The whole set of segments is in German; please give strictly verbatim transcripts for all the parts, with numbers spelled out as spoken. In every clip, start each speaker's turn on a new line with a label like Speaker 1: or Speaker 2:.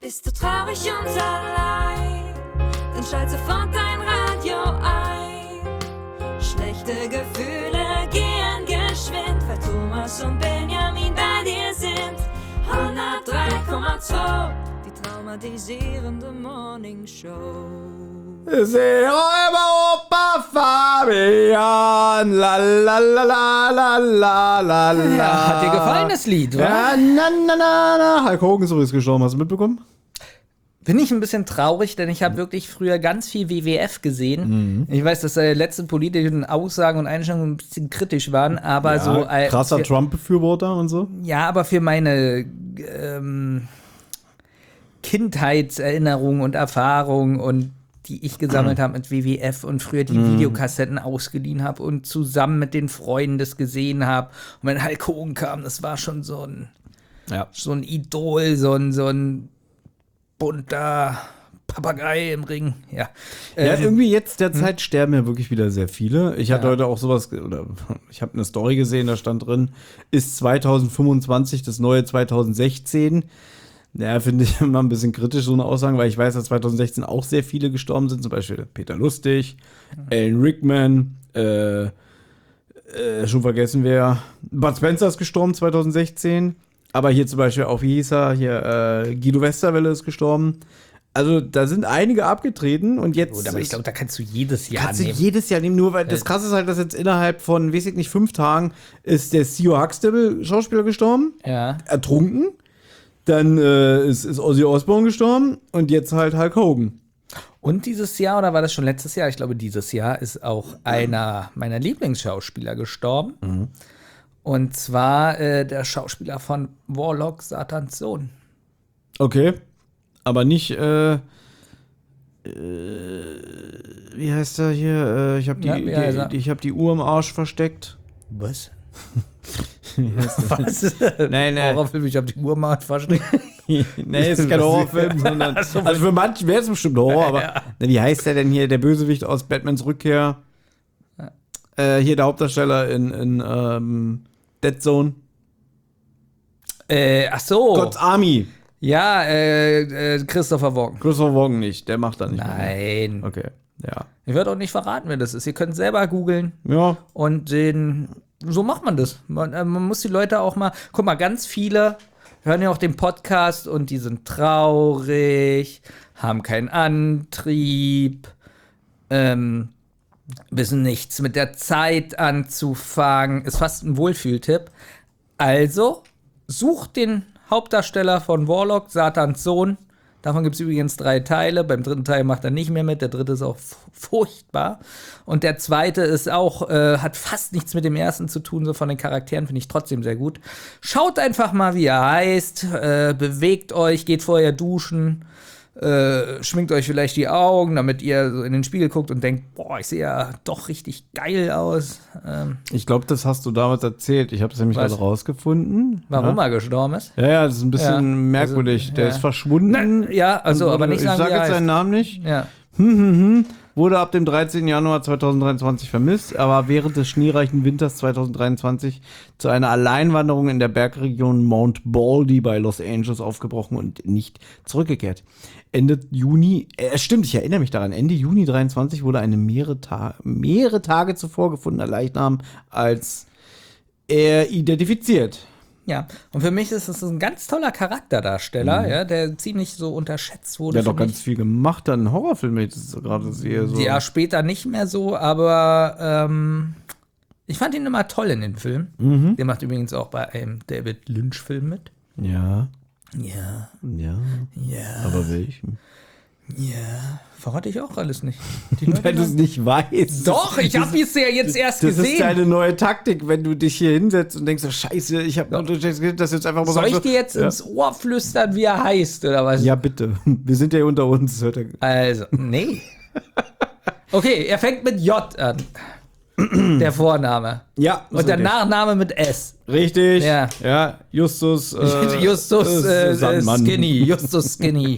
Speaker 1: Bist du traurig und allein, dann schalt sofort dein Radio ein. Schlechte Gefühle gehen geschwind, weil Thomas und Benjamin bei dir sind. hundertdrei Komma zwei, die traumatisierende Morning Show.
Speaker 2: Sehe immer Opa Fabian, la la la la la la la la.
Speaker 3: Ja, hat dir gefallen, das Lied, wa?
Speaker 2: Ja, na na na na. Hulk Hogan ist übrigens gestorben, hast du mitbekommen?
Speaker 3: Bin ich ein bisschen traurig, denn ich habe wirklich früher ganz viel W W F gesehen. Mhm. Ich weiß, dass seine letzten politischen Aussagen und Einstellungen ein bisschen kritisch waren, aber
Speaker 2: ja,
Speaker 3: so äh,
Speaker 2: krasser
Speaker 3: für,
Speaker 2: Trump-Befürworter und so.
Speaker 3: Ja, aber für meine ähm, Kindheitserinnerungen und Erfahrungen und die ich gesammelt habe mit W W F und früher die
Speaker 2: mhm.
Speaker 3: Videokassetten ausgeliehen habe und zusammen mit den Freunden das gesehen habe. Und wenn Hulk Hogan kam, das war schon so ein,
Speaker 2: ja.
Speaker 3: so ein Idol, so ein, so ein bunter Papagei im Ring. Ja,
Speaker 2: ja
Speaker 3: ähm,
Speaker 2: irgendwie jetzt derzeit hm? sterben ja wirklich wieder sehr viele. Ich hatte
Speaker 3: ja.
Speaker 2: heute auch sowas, oder ich habe eine Story gesehen, da stand drin, ist zwanzig fünfundzwanzig das neue zwanzig sechzehn. Naja, finde ich immer ein bisschen kritisch, so eine Aussage, weil ich weiß, dass zwanzig sechzehn auch sehr viele gestorben sind, zum Beispiel Peter Lustig, mhm. Alan Rickman, äh, äh, schon vergessen wer, Bud Spencer ist gestorben zwanzig sechzehn, aber hier zum Beispiel auch, wie hieß er, hier äh, Guido Westerwelle ist gestorben. Also da sind einige abgetreten und jetzt.
Speaker 3: Gut, aber ich glaube, da kannst du jedes Jahr
Speaker 2: kannst
Speaker 3: nehmen.
Speaker 2: Kannst du jedes Jahr nehmen, nur weil das Krasse ist halt, dass jetzt innerhalb von, weiß ich nicht, fünf Tagen ist der Theo Huxtable Schauspieler gestorben,
Speaker 3: ja.
Speaker 2: ertrunken. Dann äh, ist, ist Ozzy Osbourne gestorben und jetzt halt Hulk Hogan.
Speaker 3: Und dieses Jahr, oder war das schon letztes Jahr? Ich glaube, dieses Jahr ist auch einer meiner Lieblingsschauspieler gestorben. Mhm. Und zwar äh, der Schauspieler von Warlock, Satans Sohn.
Speaker 2: Okay, aber nicht, äh, äh, wie heißt er hier? Äh, ich habe die,
Speaker 3: ja,
Speaker 2: die, ich hab die Uhr im Arsch versteckt.
Speaker 3: Was?
Speaker 2: Was? Nein, nein.
Speaker 3: Horrorfilm, ich habe die Uhr mal versteckt.
Speaker 2: Nee, es ist kein Horrorfilm, sondern. Also für manche wäre es bestimmt Horror, aber. Ja. Wie heißt der denn hier? Der Bösewicht aus Batmans Rückkehr? Ja. Äh, hier der Hauptdarsteller in, in ähm, Dead Zone.
Speaker 3: Äh, ach so.
Speaker 2: God's Army.
Speaker 3: Ja, äh, äh, Christopher Walken.
Speaker 2: Christopher Walken nicht, der macht da nicht.
Speaker 3: Nein.
Speaker 2: Mehr. Okay, ja.
Speaker 3: Ich werde auch nicht verraten, wer das ist. Ihr könnt selber googeln.
Speaker 2: Ja.
Speaker 3: Und den. So macht man das. Man, äh, man muss die Leute auch mal. Guck mal, ganz viele hören ja auch den Podcast und die sind traurig, haben keinen Antrieb, ähm, wissen nichts mit der Zeit anzufangen. Ist fast ein Wohlfühltipp. Also, sucht den Hauptdarsteller von Warlock, Satans Sohn. Davon gibt es übrigens drei Teile. Beim dritten Teil macht er nicht mehr mit. Der dritte ist auch f- furchtbar. Und der zweite ist auch, äh, hat fast nichts mit dem ersten zu tun. So von den Charakteren finde ich trotzdem sehr gut. Schaut einfach mal, wie er heißt. Äh, bewegt euch, geht vorher duschen. Äh, schminkt euch vielleicht die Augen, damit ihr so in den Spiegel guckt und denkt, boah, ich sehe ja doch richtig geil aus. Ähm,
Speaker 2: ich glaube, das hast du damals erzählt. Ich habe es nämlich gerade rausgefunden.
Speaker 3: Warum
Speaker 2: ja.
Speaker 3: er gestorben ist?
Speaker 2: Ja, ja, das ist ein bisschen
Speaker 3: ja.
Speaker 2: merkwürdig.
Speaker 3: Also,
Speaker 2: Der
Speaker 3: ja.
Speaker 2: ist verschwunden.
Speaker 3: Na, ja, also,
Speaker 2: wurde,
Speaker 3: aber nicht sagen,
Speaker 2: ich sage jetzt seinen Namen nicht.
Speaker 3: Ja.
Speaker 2: Hm, hm, hm. Wurde ab dem dreizehnten Januar zweitausenddreiundzwanzig vermisst, aber während des schneereichen Winters zweitausenddreiundzwanzig zu einer Alleinwanderung in der Bergregion Mount Baldy bei Los Angeles aufgebrochen und nicht zurückgekehrt. Ende Juni, äh, stimmt, ich erinnere mich daran, Ende Juni dreiundzwanzig wurde eine mehrere, Ta- mehrere Tage zuvor gefundener Leichnam als er identifiziert.
Speaker 3: Ja, und für mich ist es ein ganz toller Charakterdarsteller, mhm. ja, der ziemlich so unterschätzt wurde.
Speaker 2: Der hat doch ganz viel gemacht an Horrorfilmen, wenn ich das gerade sehe. So.
Speaker 3: Ja, später nicht mehr so, aber ähm, ich fand ihn immer toll in den Filmen. Mhm. Der macht übrigens auch bei einem David Lynch-Film mit.
Speaker 2: Ja.
Speaker 3: Ja.
Speaker 2: Ja.
Speaker 3: Ja.
Speaker 2: Aber welchen?
Speaker 3: Ja. Verrate ich auch alles nicht.
Speaker 2: Wenn du es nicht weißt.
Speaker 3: Doch, ich habe es ja jetzt erst
Speaker 2: das
Speaker 3: gesehen.
Speaker 2: Das ist deine neue Taktik, wenn du dich hier hinsetzt und denkst, oh, scheiße, ich habe das jetzt einfach mal
Speaker 3: Soll ich
Speaker 2: so,
Speaker 3: dir jetzt ja. ins Ohr flüstern, wie er heißt, oder was?
Speaker 2: Ja, bitte. Wir sind ja unter uns. Hört er.
Speaker 3: Also, nee. Okay, er fängt mit J an. Der Vorname.
Speaker 2: Ja.
Speaker 3: Und der Nachname mit S.
Speaker 2: Richtig.
Speaker 3: Ja.
Speaker 2: Ja, Justus. Äh,
Speaker 3: Justus äh, äh, Skinny. Justus Skinny.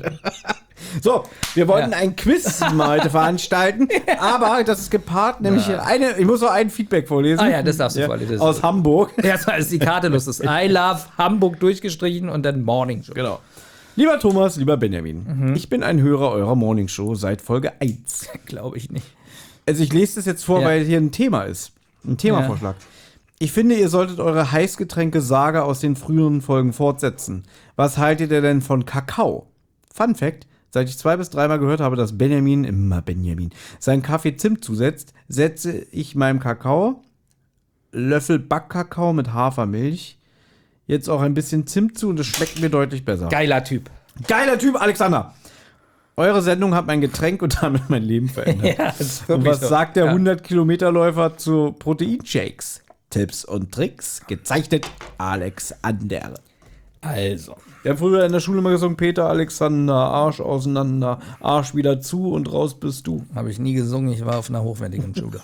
Speaker 2: So, wir wollten
Speaker 3: Ja.
Speaker 2: ein Quiz mal heute veranstalten, aber das ist gepaart, nämlich
Speaker 3: Ja.
Speaker 2: eine, ich muss noch ein Feedback vorlesen.
Speaker 3: Ah ja, das darfst du
Speaker 2: Ja,
Speaker 3: vorlesen.
Speaker 2: aus Hamburg.
Speaker 3: Erstmal ist die Karte los. Das ist I love Hamburg durchgestrichen und dann Morning Show.
Speaker 2: Genau. Lieber Thomas, lieber Benjamin, ich bin ein Hörer eurer Morningshow seit Folge eins.
Speaker 3: Glaube ich nicht.
Speaker 2: Also ich lese das jetzt vor,
Speaker 3: Ja.
Speaker 2: weil hier ein Thema ist. Ein Themavorschlag. Ich finde, ihr solltet eure Heißgetränke-Saga aus den früheren Folgen fortsetzen. Was haltet ihr denn von Kakao? Fun Fact: Seit ich zwei bis dreimal gehört habe, dass Benjamin, immer Benjamin, seinen Kaffee Zimt zusetzt, setze ich meinem Kakao Löffel Backkakao mit Hafermilch jetzt auch ein bisschen Zimt zu und es schmeckt mir deutlich besser.
Speaker 3: Geiler Typ.
Speaker 2: Geiler Typ, Alexander! Eure Sendung hat mein Getränk und damit mein Leben verändert.
Speaker 3: Ja, das ist
Speaker 2: Und
Speaker 3: wirklich
Speaker 2: was
Speaker 3: so.
Speaker 2: sagt der
Speaker 3: Ja.
Speaker 2: hundert-Kilometer-Läufer zu Proteinshakes? Tipps und Tricks, gezeichnet Alexander.
Speaker 3: Also.
Speaker 2: Wir haben früher in der Schule immer gesungen, Peter, Alexander, Arsch auseinander, Arsch wieder zu und raus bist du.
Speaker 3: Habe ich nie gesungen, ich war auf einer hochwertigen Schule.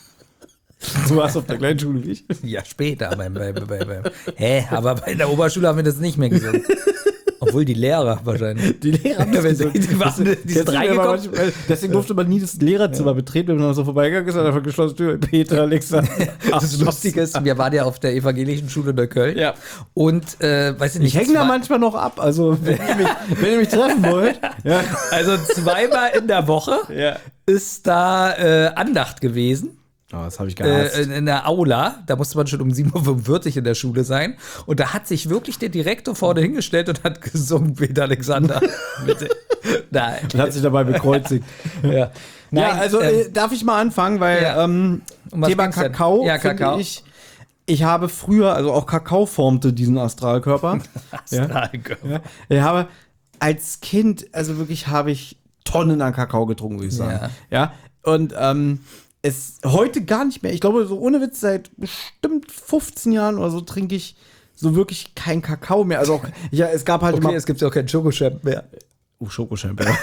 Speaker 2: Du warst auf der kleinen Schule wie ich.
Speaker 3: Ja, später. Beim, bei, bei, bei, hä? Aber bei der Oberschule haben wir das nicht mehr gesungen. Obwohl die Lehrer wahrscheinlich.
Speaker 2: Die Lehrer haben
Speaker 3: Ja,
Speaker 2: das
Speaker 3: wenn
Speaker 2: gesungen.
Speaker 3: sie- die waren- die sind
Speaker 2: Deswegen
Speaker 3: reingekommen.
Speaker 2: war manchmal- Deswegen durfte man nie das Lehrerzimmer betreten, wenn man so vorbeigegangen ist, hat einfach geschlossen Tür. Peter, Alexander.
Speaker 3: Das Lustige ist, wir waren ja auf der evangelischen Schule in Neukölln.
Speaker 2: Ja.
Speaker 3: Und, äh, weiß ich nicht.
Speaker 2: Ich hänge da
Speaker 3: zwei-
Speaker 2: manchmal noch ab, also wenn ihr mich, wenn ihr mich treffen wollt. Ja.
Speaker 3: Also zweimal in der Woche
Speaker 2: Ja.
Speaker 3: ist da äh, Andacht gewesen.
Speaker 2: Oh, das habe ich
Speaker 3: Äh,
Speaker 2: gehasst.
Speaker 3: in, in der Aula, da musste man schon um sieben Uhr fünfundvierzig in der Schule sein. Und da hat sich wirklich der Direktor vorne hingestellt und hat gesungen, Peter Alexander. Bitte. Nein.
Speaker 2: Und hat sich dabei bekreuzigt.
Speaker 3: Ja,
Speaker 2: ja, also
Speaker 3: ähm,
Speaker 2: äh, darf ich mal anfangen, weil
Speaker 3: ja.
Speaker 2: ähm,
Speaker 3: Um was
Speaker 2: Thema
Speaker 3: ging's denn?
Speaker 2: Kakao,
Speaker 3: Ja,
Speaker 2: finde
Speaker 3: Kakao.
Speaker 2: ich, ich habe früher, also auch Kakao formte diesen Astralkörper. ja.
Speaker 3: Astralkörper.
Speaker 2: Ja. Ich habe als Kind, also wirklich habe ich Tonnen an Kakao getrunken, würde ich sagen. Ja. Und ähm, es heute gar nicht mehr. Ich glaube, so ohne Witz, seit bestimmt fünfzehn Jahren oder so trinke ich so wirklich kein Kakao mehr. Also auch, ja, es gab halt
Speaker 3: Okay,
Speaker 2: immer.
Speaker 3: es gibt ja auch keinen Schokoschamp mehr.
Speaker 2: Oh, Schokoschamper.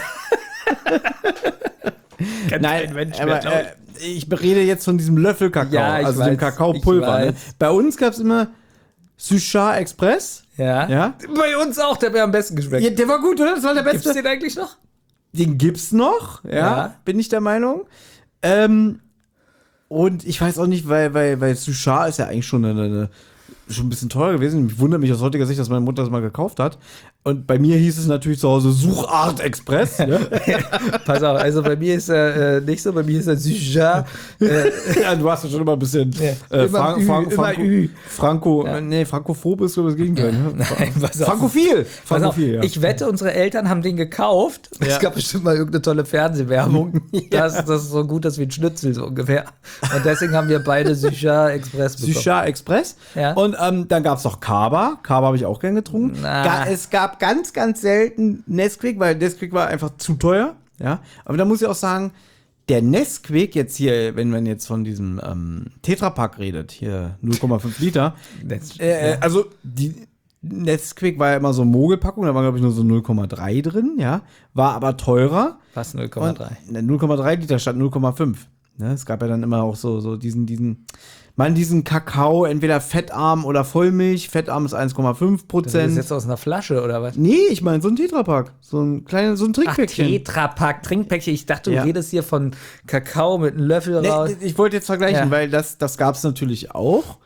Speaker 2: Nein,
Speaker 3: Mensch
Speaker 2: aber
Speaker 3: mehr,
Speaker 2: äh, ich rede jetzt von diesem Löffelkakao,
Speaker 3: Ja, ich
Speaker 2: also dem
Speaker 3: weiß,
Speaker 2: Kakaopulver.
Speaker 3: ich
Speaker 2: Ne?
Speaker 3: weiß.
Speaker 2: Bei uns gab es immer Suchar Express.
Speaker 3: Ja.
Speaker 2: Ja?
Speaker 3: Bei uns auch, der mir am besten geschmeckt.
Speaker 2: Ja, der war gut, oder? Das war der
Speaker 3: Gibt's
Speaker 2: beste.
Speaker 3: den eigentlich noch?
Speaker 2: Den gibt's noch, ja,
Speaker 3: Ja.
Speaker 2: bin ich der Meinung. Ähm, und ich weiß auch nicht, weil, weil, weil Suchar ist ja eigentlich schon eine, eine schon ein bisschen teuer gewesen. Ich wundere mich aus heutiger Sicht, dass meine Mutter das mal gekauft hat. Und bei mir hieß es natürlich zu Hause Suchart Express. Ja,
Speaker 3: Pass auf, also bei mir ist er äh, nicht so, bei mir ist er Suja. Äh,
Speaker 2: ja, du hast ja schon immer ein bisschen
Speaker 3: Ja,
Speaker 2: äh,
Speaker 3: immer
Speaker 2: Fran
Speaker 3: Ü,
Speaker 2: Fran
Speaker 3: immer
Speaker 2: Franco,
Speaker 3: Ü.
Speaker 2: Franco äh, nee, Frankophob ist so das Gegenteil. Ne?
Speaker 3: Nein, pass auf.
Speaker 2: Frankophil.
Speaker 3: Pass auf,
Speaker 2: Frankophil, ja.
Speaker 3: ich wette, unsere Eltern haben den gekauft. Es
Speaker 2: Ja.
Speaker 3: gab bestimmt mal irgendeine tolle Fernsehwerbung. Das, das ist so gut, dass wie ein Schnitzel so ungefähr. Und deswegen haben wir beide Suja Express bekommen.
Speaker 2: Suchar Express.
Speaker 3: Ja.
Speaker 2: Und ähm, dann gab es noch Kaba. Kaba habe ich auch gern getrunken.
Speaker 3: Na.
Speaker 2: Ga es gab ganz, ganz selten Nesquik, weil Nesquik war einfach zu teuer. Ja. Aber da muss ich auch sagen, der Nesquik jetzt hier, wenn man jetzt von diesem ähm, Tetrapack redet, hier null Komma fünf Liter,
Speaker 3: Nes-
Speaker 2: äh, also die Nesquik war ja immer so Mogelpackung, da war glaube ich nur so null Komma drei drin, ja, war aber teurer.
Speaker 3: Fast null Komma drei.
Speaker 2: Und, ne, null Komma drei Liter statt null Komma fünf. Ne, es gab ja dann immer auch so, so diesen, diesen, man diesen Kakao, entweder fettarm oder Vollmilch. Fettarm ist eins Komma fünf
Speaker 3: Das ist
Speaker 2: Prozent.
Speaker 3: jetzt aus einer Flasche oder was?
Speaker 2: Nee, ich meine so ein Tetrapack. So ein kleines, so ein
Speaker 3: Ach,
Speaker 2: Trinkpäckchen.
Speaker 3: Tetrapack, Trinkpäckchen. Ich dachte, du
Speaker 2: Ja.
Speaker 3: redest hier von Kakao mit einem Löffel raus.
Speaker 2: Nee, ich wollte jetzt vergleichen,
Speaker 3: Ja.
Speaker 2: weil das, das gab es natürlich auch.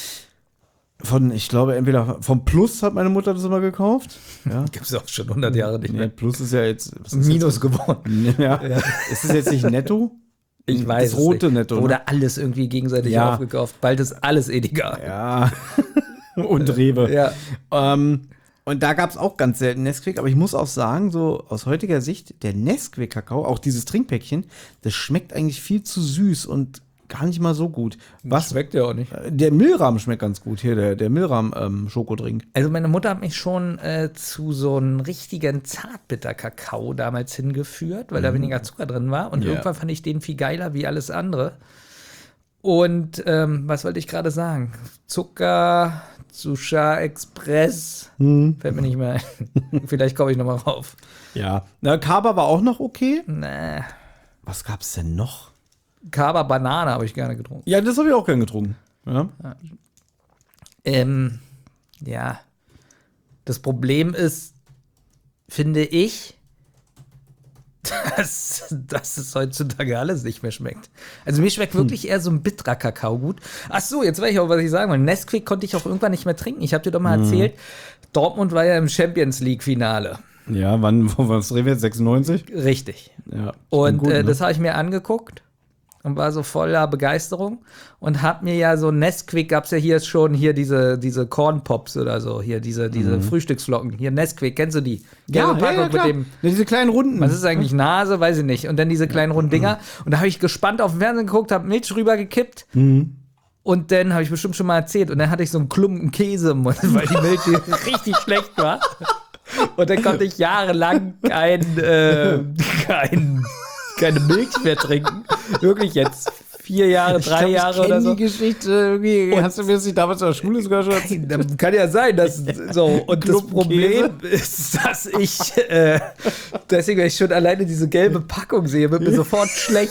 Speaker 2: Von, ich glaube, entweder vom Plus hat meine Mutter das immer gekauft. Ja.
Speaker 3: Gibt es auch schon hundert Jahre nicht
Speaker 2: Nee,
Speaker 3: mehr.
Speaker 2: Plus ist ja jetzt. Was ist
Speaker 3: Minus geworden.
Speaker 2: Jetzt? Ja. Ist es jetzt nicht netto?
Speaker 3: Ich
Speaker 2: Das
Speaker 3: weiß. es
Speaker 2: rote
Speaker 3: nicht.
Speaker 2: Netto, ne?
Speaker 3: Oder alles irgendwie gegenseitig
Speaker 2: Ja.
Speaker 3: aufgekauft. Bald ist alles Edeka.
Speaker 2: Ja. Und Rewe.
Speaker 3: Ja.
Speaker 2: Ähm, und da gab es auch ganz selten Nesquik, aber ich muss auch sagen, so aus heutiger Sicht, der Nesquik-Kakao, auch dieses Trinkpäckchen, das schmeckt eigentlich viel zu süß und gar nicht mal so gut. Was?
Speaker 3: Schmeckt ja auch nicht.
Speaker 2: Der Milram schmeckt ganz gut hier, der, der Milram-Schokodrink.
Speaker 3: Also meine Mutter hat mich schon äh, zu so einem richtigen Zartbitter-Kakao damals hingeführt, weil da weniger Zucker drin war. Und
Speaker 2: Ja.
Speaker 3: irgendwann fand ich den viel geiler wie alles andere. Und ähm, was wollte ich gerade sagen? Zucker, Suchar Express, fällt mir nicht mehr ein. Vielleicht komme ich noch mal rauf.
Speaker 2: Ja. Na, Kaba war auch noch okay.
Speaker 3: Nee.
Speaker 2: Was gab's denn noch?
Speaker 3: Kaba Banane habe ich gerne getrunken.
Speaker 2: Ja, das habe ich auch gern getrunken. Ja.
Speaker 3: Ähm, ja. Das Problem ist, finde ich, dass, dass es heutzutage alles nicht mehr schmeckt. Also mir schmeckt wirklich eher so ein bitterer Kakao gut. Ach so, jetzt weiß ich auch, was ich sagen will. Nesquik konnte ich auch irgendwann nicht mehr trinken. Ich habe dir doch mal erzählt, Dortmund war ja im Champions League Finale.
Speaker 2: Ja, wann, was reden wir jetzt? sechsundneunzig?
Speaker 3: Richtig.
Speaker 2: Ja.
Speaker 3: Und
Speaker 2: gut,
Speaker 3: äh,
Speaker 2: ne?
Speaker 3: das habe ich mir angeguckt und war so voller Begeisterung und hab mir ja so Nesquik, gab's ja hier schon hier diese, diese Corn Pops oder so, hier diese, diese Frühstücksflocken. Hier Nesquik, kennst du die?
Speaker 2: ja,
Speaker 3: Gelbe
Speaker 2: ja, ja,
Speaker 3: mit
Speaker 2: klar.
Speaker 3: dem,
Speaker 2: Ja, diese kleinen Runden.
Speaker 3: was ist eigentlich Nase, weiß ich nicht. Und dann diese kleinen runden Dinger. Und da habe ich gespannt auf den Fernsehen geguckt, habe Milch rübergekippt. Und dann habe ich bestimmt schon mal erzählt. Und dann hatte ich so einen Klumpen Käse im Mund, weil die Milch richtig schlecht war. Und dann konnte ich jahrelang kein, äh, kein, keine Milch mehr trinken. Wirklich jetzt vier Jahre, drei
Speaker 2: ich glaub,
Speaker 3: Jahre
Speaker 2: ich kenn
Speaker 3: oder so.
Speaker 2: die Geschichte irgendwie.
Speaker 3: Und-
Speaker 2: Hast du mir das nicht damals in der Schule sogar schon erzählt?
Speaker 3: Nein, kann ja sein, dass so. Und das
Speaker 2: Klumpen
Speaker 3: Problem ist, dass ich äh, deswegen, wenn ich schon alleine diese gelbe Packung sehe, wird mir sofort schlecht.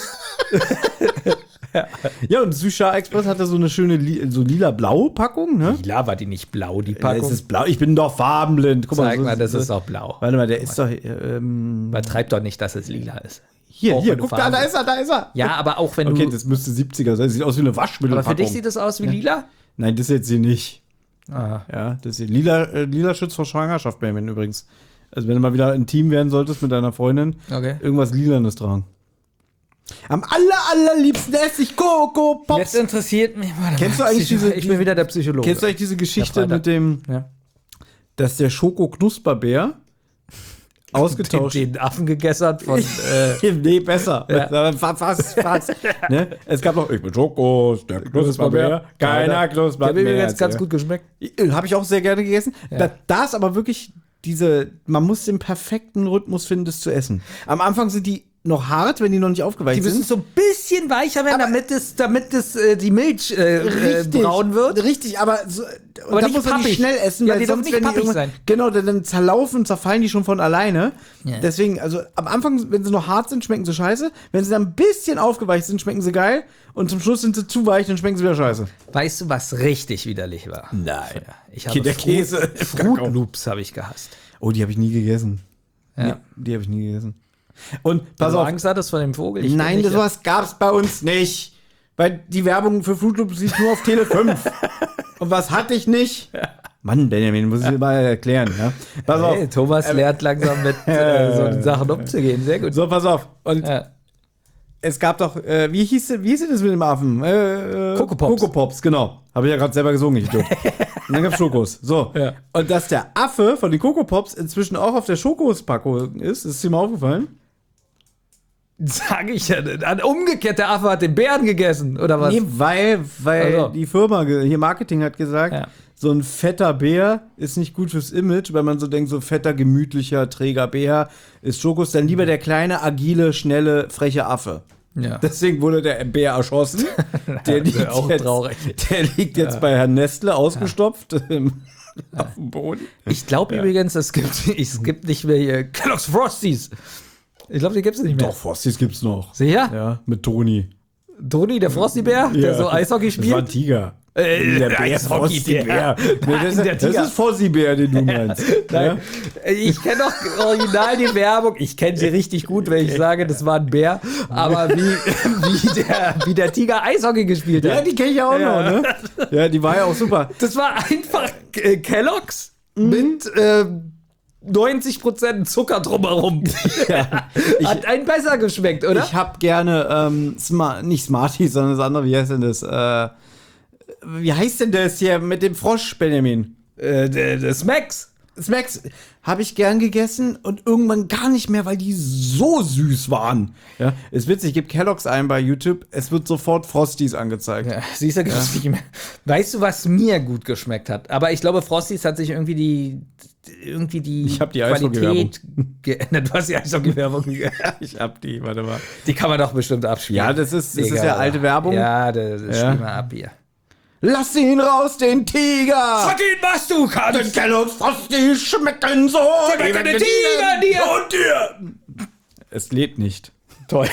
Speaker 2: Ja, und Süßschar Express hatte so eine schöne li so lila-blaue Packung, ne?
Speaker 3: Lila war die nicht blau, die
Speaker 2: Ja,
Speaker 3: Packung.
Speaker 2: es ist blau. Ich bin doch farbenblind. Guck
Speaker 3: Sag
Speaker 2: so,
Speaker 3: mal, das
Speaker 2: so,
Speaker 3: ist doch blau.
Speaker 2: Warte mal, der ist doch. Ähm,
Speaker 3: Übertreib doch nicht, dass es lila ist.
Speaker 2: hier,
Speaker 3: Auch
Speaker 2: hier,
Speaker 3: wenn du
Speaker 2: guck da,
Speaker 3: Farben
Speaker 2: da
Speaker 3: bist.
Speaker 2: ist er, da ist er.
Speaker 3: Ja, aber auch wenn
Speaker 2: Okay,
Speaker 3: du.
Speaker 2: das müsste siebziger sein. Sieht aus wie eine Waschmittelpackung.
Speaker 3: Aber für dich sieht das aus wie lila?
Speaker 2: Nein, das jetzt hier nicht.
Speaker 3: Ah.
Speaker 2: Ja, das hier. Lila, äh, lila schützt vor Schwangerschaft, Benjamin, übrigens. Also, wenn du mal wieder intim werden solltest mit deiner Freundin,
Speaker 3: Okay.
Speaker 2: irgendwas Lilanes tragen. Am aller, allerliebsten esse ich Coco Pops.
Speaker 3: Jetzt interessiert mich. Warte
Speaker 2: Kennst
Speaker 3: mal,
Speaker 2: du eigentlich
Speaker 3: Psycho-
Speaker 2: diese-
Speaker 3: Ich bin wieder der Psychologe.
Speaker 2: Kennst du eigentlich diese Geschichte
Speaker 3: Ja, Freitag.
Speaker 2: mit dem,
Speaker 3: Ja.
Speaker 2: dass der Schoko-Knusperbär ausgetauscht
Speaker 3: Den, den Affen gegessen hat von. Äh,
Speaker 2: nee, besser.
Speaker 3: Ja.
Speaker 2: Fast, fast, fast. ne? Es gab noch, ich bin Schokos, der Knusperbär, keiner knuspert
Speaker 3: Der hat mir
Speaker 2: mehr.
Speaker 3: jetzt ganz gut geschmeckt.
Speaker 2: Habe ich auch sehr gerne gegessen. Da, da ist aber wirklich diese, man muss den perfekten Rhythmus finden, das zu essen. Am Anfang sind die noch hart, wenn die noch nicht aufgeweicht
Speaker 3: Die müssen
Speaker 2: sind.
Speaker 3: so ein bisschen weicher werden, damit es, damit es äh, die Milch äh, äh, braun wird.
Speaker 2: Richtig, aber, so, und
Speaker 3: Aber
Speaker 2: da
Speaker 3: nicht
Speaker 2: muss man die
Speaker 3: pappig.
Speaker 2: schnell essen,
Speaker 3: Ja,
Speaker 2: weil
Speaker 3: die dürfen
Speaker 2: sonst
Speaker 3: nicht
Speaker 2: werden die
Speaker 3: pappig
Speaker 2: irgendwann-
Speaker 3: sein.
Speaker 2: Genau, dann, dann zerlaufen, zerfallen die schon von alleine.
Speaker 3: Ja.
Speaker 2: Deswegen, also am Anfang, wenn sie noch hart sind, schmecken sie scheiße. Wenn sie dann ein bisschen aufgeweicht sind, schmecken sie geil. Und zum Schluss sind sie zu weich, dann schmecken sie wieder scheiße.
Speaker 3: Weißt du, was richtig widerlich war?
Speaker 2: Nein.
Speaker 3: Ich habe
Speaker 2: Der
Speaker 3: Fruit-
Speaker 2: Käse.
Speaker 3: Fruit Loops habe ich gehasst.
Speaker 2: Oh, die habe ich nie gegessen.
Speaker 3: Ja.
Speaker 2: Nee, die habe ich nie gegessen. Und pass
Speaker 3: Weil du
Speaker 2: auf.
Speaker 3: Angst hattest vor dem Vogel? Ich
Speaker 2: Nein,
Speaker 3: nicht,
Speaker 2: das sowas gab's bei uns nicht. Weil die Werbung für Fruit Loops lief nur auf Tele fünf. Und was hatte ich nicht? Mann, Benjamin, muss ich dir mal erklären. Ja? Pass auf.
Speaker 3: Hey, Thomas lernt langsam mit äh, so Sachen umzugehen. Sehr gut.
Speaker 2: So, pass auf. Und
Speaker 3: Ja.
Speaker 2: es gab doch, äh, wie hieß wie hieß das mit dem Affen? Äh,
Speaker 3: Coco Pops.
Speaker 2: Coco Pops, genau. Habe ich ja gerade selber gesungen, ich Idiot. Und dann gab's Schokos. So.
Speaker 3: Ja.
Speaker 2: Und dass der Affe von den Coco Pops inzwischen auch auf der Schokospackung ist, ist dir mal aufgefallen?
Speaker 3: Sag ich ja. Ein umgekehrter Affe hat den Bären gegessen, oder was?
Speaker 2: Nee, weil, weil
Speaker 3: Also.
Speaker 2: die Firma, ge- hier Marketing hat gesagt,
Speaker 3: Ja.
Speaker 2: so ein fetter Bär ist nicht gut fürs Image, weil man so denkt, so fetter, gemütlicher, träger Bär ist Schokos, dann lieber der kleine, agile, schnelle, freche Affe.
Speaker 3: Ja.
Speaker 2: Deswegen wurde der Bär erschossen. Der
Speaker 3: Das
Speaker 2: liegt
Speaker 3: wär auch
Speaker 2: jetzt,
Speaker 3: traurig.
Speaker 2: Der liegt jetzt bei Herrn Nestle ausgestopft im, auf dem Boden.
Speaker 3: Ich glaube übrigens, es gibt, es gibt nicht mehr hier Kellogg's Frosties. Ich glaube, die gibt es nicht mehr.
Speaker 2: Doch, Frosties gibt's noch.
Speaker 3: Sicher?
Speaker 2: Ja, mit Toni.
Speaker 3: Toni, der Frosty-Bär, der
Speaker 2: Ja.
Speaker 3: so Eishockey
Speaker 2: Das war ein
Speaker 3: spielt.
Speaker 2: Tiger.
Speaker 3: Äh,
Speaker 2: der Bär,
Speaker 3: Eishockey-Bär.
Speaker 2: Frosty-Bär. Nee, das,
Speaker 3: Der
Speaker 2: ist, das
Speaker 3: Tiger.
Speaker 2: ist Fossi-Bär, den du meinst.
Speaker 3: Nein, ich kenne doch original die Werbung. Ich kenne sie richtig gut, wenn ich sage, das war ein Bär. Aber wie, wie, der, wie der Tiger Eishockey gespielt
Speaker 2: Ja,
Speaker 3: hat.
Speaker 2: die kenne ich auch
Speaker 3: Ja.
Speaker 2: noch, ne? Ja, die war ja auch super.
Speaker 3: Das war einfach äh, Kellogg's
Speaker 2: Mhm.
Speaker 3: mit äh, neunzig Prozent Zucker drumherum. Hat einen besser geschmeckt, oder?
Speaker 2: Ich hab gerne, ähm, Smart, nicht Smarties, sondern das andere, wie heißt denn das? Äh, wie heißt denn das hier mit dem Frosch, Benjamin?
Speaker 3: äh, der, der Smacks.
Speaker 2: Smacks habe ich gern gegessen und irgendwann gar nicht mehr, weil die so süß waren. Ja, ist witzig, ich gebe Kellogg's ein bei YouTube, es wird sofort Frosties angezeigt.
Speaker 3: Ja, siehst du, gibt's nicht mehr. Weißt du, was mir gut geschmeckt hat? Aber ich glaube, Frosties hat sich irgendwie die irgendwie die
Speaker 2: Ich hab die Eishockey-Werbung.
Speaker 3: geändert. Du hast die Eishockey-Werbung.
Speaker 2: Ich hab die, warte mal.
Speaker 3: Die kann man doch bestimmt abspielen.
Speaker 2: Ja, das ist, das ist
Speaker 3: Egal,
Speaker 2: ja alte
Speaker 3: oder?
Speaker 2: Werbung.
Speaker 3: Ja, das, das
Speaker 2: Ja.
Speaker 3: spielen wir ab hier.
Speaker 2: Lass ihn raus, den Tiger!
Speaker 3: Sag ihn, was du
Speaker 2: Den
Speaker 3: kannst!
Speaker 2: Kellogg's Frosties schmecken so!
Speaker 3: Schmecken den Tiger dir!
Speaker 2: Und dir! Es lädt nicht.
Speaker 3: Toll.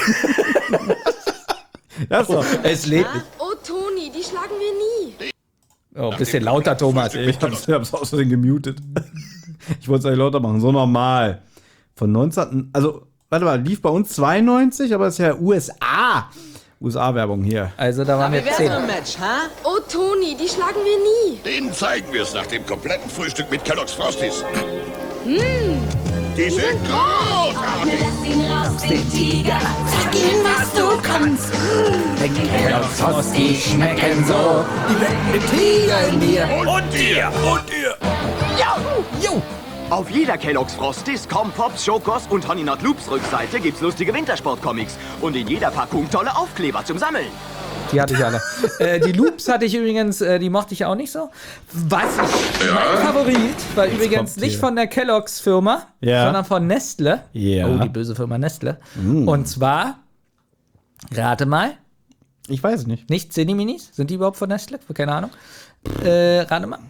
Speaker 2: Das doch.
Speaker 3: Es lebt.
Speaker 4: Oh, Toni, die schlagen wir nie.
Speaker 3: Oh, ein bisschen lauter, Thomas.
Speaker 2: Ich hab's, ich hab's außerdem gemutet. Ich wollte es eigentlich lauter machen. So normal. Von neunzehn. Also, warte mal, lief bei uns zweiundneunzig, aber es ist ja U S A. U S A-Werbung hier.
Speaker 3: Also, da waren wir
Speaker 5: Wer
Speaker 3: zehn.
Speaker 5: so ein Match, ha?
Speaker 4: Oh, Toni, die schlagen wir nie.
Speaker 6: Denen zeigen wir es nach dem kompletten Frühstück mit Kellogg's Frosties.
Speaker 5: Die sind großartig.
Speaker 1: Lass ihn raus, den Tiger. Sag ihm, was du kannst.
Speaker 3: Denn Kellogg's Frosty schmecken so. Die wecken mit Tiger in mir.
Speaker 5: Und dir. Und dir.
Speaker 3: Jo.
Speaker 6: Auf jeder Kellogg's Frosties, Compops, Schokos und Honey Not Loops Rückseite gibt's lustige Wintersport-Comics. Und in jeder Packung tolle Aufkleber zum Sammeln.
Speaker 3: Die hatte ich alle. äh, die Loops hatte ich übrigens, äh, die mochte ich auch nicht so. Was ich, mein Favorit war übrigens
Speaker 2: kommt
Speaker 3: nicht
Speaker 2: hier.
Speaker 3: von der Kellogg's Firma,
Speaker 2: Ja.
Speaker 3: sondern von Nestle.
Speaker 2: Ja.
Speaker 3: Oh, die böse Firma Nestle. Und zwar, rate mal,
Speaker 2: Ich weiß es nicht.
Speaker 3: nicht Cinni-Minis? Sind die überhaupt von Nestle? Keine Ahnung. Äh, rate mal.